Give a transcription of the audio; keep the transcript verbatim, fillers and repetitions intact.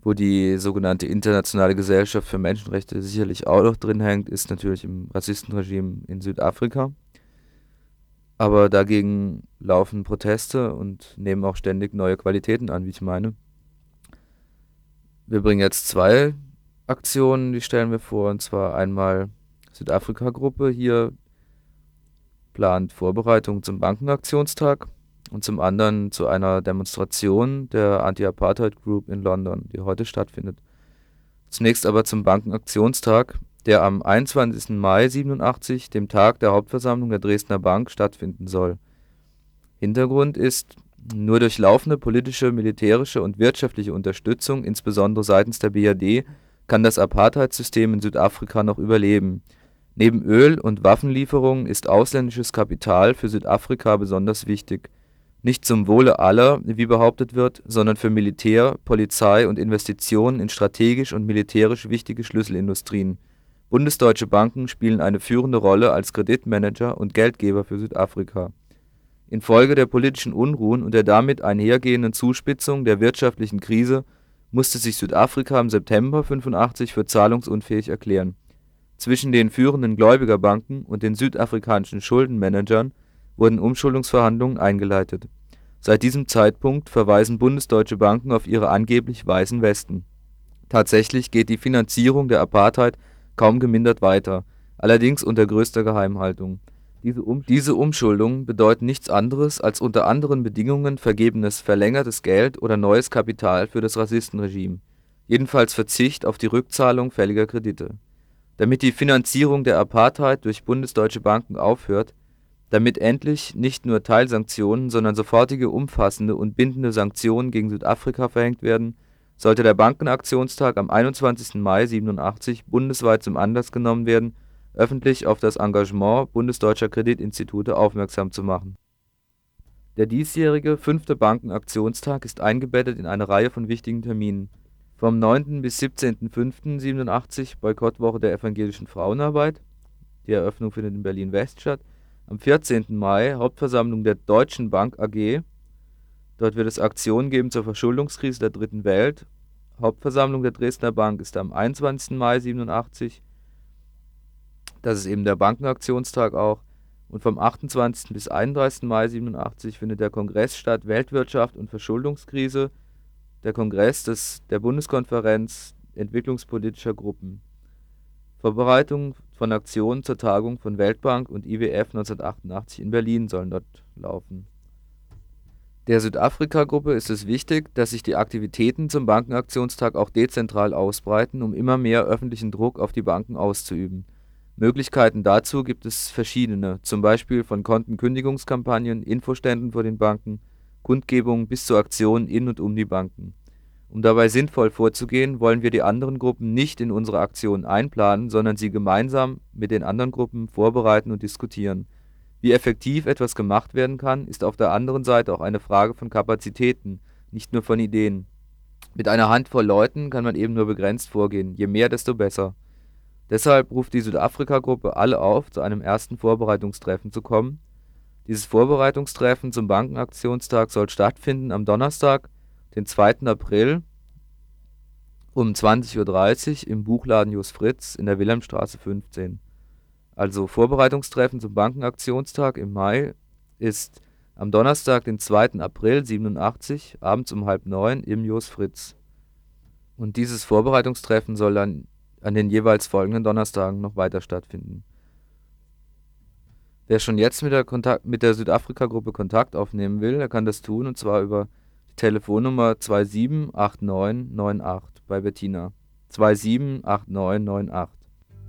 Wo die sogenannte Internationale Gesellschaft für Menschenrechte sicherlich auch noch drin hängt, ist natürlich im Rassistenregime in Südafrika. Aber dagegen laufen Proteste und nehmen auch ständig neue Qualitäten an, wie ich meine. Wir bringen jetzt zwei Aktionen, die stellen wir vor, und zwar einmal Südafrika-Gruppe hier plant Vorbereitungen zum Bankenaktionstag und zum anderen zu einer Demonstration der Anti-Apartheid Group in London, die heute stattfindet. Zunächst aber zum Bankenaktionstag, der am einundzwanzigsten Mai siebenundachtzig, dem Tag der Hauptversammlung der Dresdner Bank, stattfinden soll. Hintergrund ist, nur durch laufende politische, militärische und wirtschaftliche Unterstützung, insbesondere seitens der B R D, kann das Apartheidsystem in Südafrika noch überleben. Neben Öl- und Waffenlieferungen ist ausländisches Kapital für Südafrika besonders wichtig. Nicht zum Wohle aller, wie behauptet wird, sondern für Militär, Polizei und Investitionen in strategisch und militärisch wichtige Schlüsselindustrien. Bundesdeutsche Banken spielen eine führende Rolle als Kreditmanager und Geldgeber für Südafrika. Infolge der politischen Unruhen und der damit einhergehenden Zuspitzung der wirtschaftlichen Krise musste sich Südafrika im September fünfundachtzig für zahlungsunfähig erklären. Zwischen den führenden Gläubigerbanken und den südafrikanischen Schuldenmanagern wurden Umschuldungsverhandlungen eingeleitet. Seit diesem Zeitpunkt verweisen bundesdeutsche Banken auf ihre angeblich weißen Westen. Tatsächlich geht die Finanzierung der Apartheid kaum gemindert weiter, allerdings unter größter Geheimhaltung. Diese, um diese Umschuldungen bedeuten nichts anderes als unter anderen Bedingungen vergebenes verlängertes Geld oder neues Kapital für das Rassistenregime, jedenfalls Verzicht auf die Rückzahlung fälliger Kredite. Damit die Finanzierung der Apartheid durch bundesdeutsche Banken aufhört, damit endlich nicht nur Teilsanktionen, sondern sofortige, umfassende und bindende Sanktionen gegen Südafrika verhängt werden, sollte der Bankenaktionstag am einundzwanzigsten Mai siebenundachtzig bundesweit zum Anlass genommen werden, öffentlich auf das Engagement bundesdeutscher Kreditinstitute aufmerksam zu machen. Der diesjährige fünfte Bankenaktionstag ist eingebettet in eine Reihe von wichtigen Terminen. Vom neunten bis siebzehnten fünften siebenundachtzig Boykottwoche der evangelischen Frauenarbeit. Die Eröffnung findet in Berlin-West statt. Am vierzehnten Mai Hauptversammlung der Deutschen Bank A G. Dort wird es Aktionen geben zur Verschuldungskrise der Dritten Welt. Hauptversammlung der Dresdner Bank ist am einundzwanzigsten Mai siebenundachtzig. Das ist eben der Bankenaktionstag auch. Und vom achtundzwanzigsten bis einunddreißigsten Mai siebenundachtzig findet der Kongress statt Weltwirtschaft und Verschuldungskrise. Der Kongress des, der Bundeskonferenz entwicklungspolitischer Gruppen. Vorbereitungen von Aktionen zur Tagung von Weltbank und I W F neunzehnhundertachtundachtzig in Berlin sollen dort laufen. Der Südafrika-Gruppe ist es wichtig, dass sich die Aktivitäten zum Bankenaktionstag auch dezentral ausbreiten, um immer mehr öffentlichen Druck auf die Banken auszuüben. Möglichkeiten dazu gibt es verschiedene, zum Beispiel von Kontenkündigungskampagnen, Infoständen vor den Banken, Kundgebungen bis zu Aktionen in und um die Banken. Um dabei sinnvoll vorzugehen, wollen wir die anderen Gruppen nicht in unsere Aktionen einplanen, sondern sie gemeinsam mit den anderen Gruppen vorbereiten und diskutieren. Wie effektiv etwas gemacht werden kann, ist auf der anderen Seite auch eine Frage von Kapazitäten, nicht nur von Ideen. Mit einer Handvoll Leuten kann man eben nur begrenzt vorgehen, je mehr, desto besser. Deshalb ruft die Südafrika-Gruppe alle auf, zu einem ersten Vorbereitungstreffen zu kommen. Dieses Vorbereitungstreffen zum Bankenaktionstag soll stattfinden am Donnerstag, den zweiten April um zwanzig Uhr dreißig im Buchladen Jos Fritz in der Wilhelmstraße fünfzehn. Also Vorbereitungstreffen zum Bankenaktionstag im Mai ist am Donnerstag, den zweiten April siebenundachtzig, abends um halb neun im Jos Fritz. Und dieses Vorbereitungstreffen soll dann an den jeweils folgenden Donnerstagen noch weiter stattfinden. Wer schon jetzt mit der, Kontakt, mit der Südafrika-Gruppe Kontakt aufnehmen will, der kann das tun, und zwar über die Telefonnummer zwei sieben acht neun neun acht bei Bettina. zwei sieben acht neun neun acht.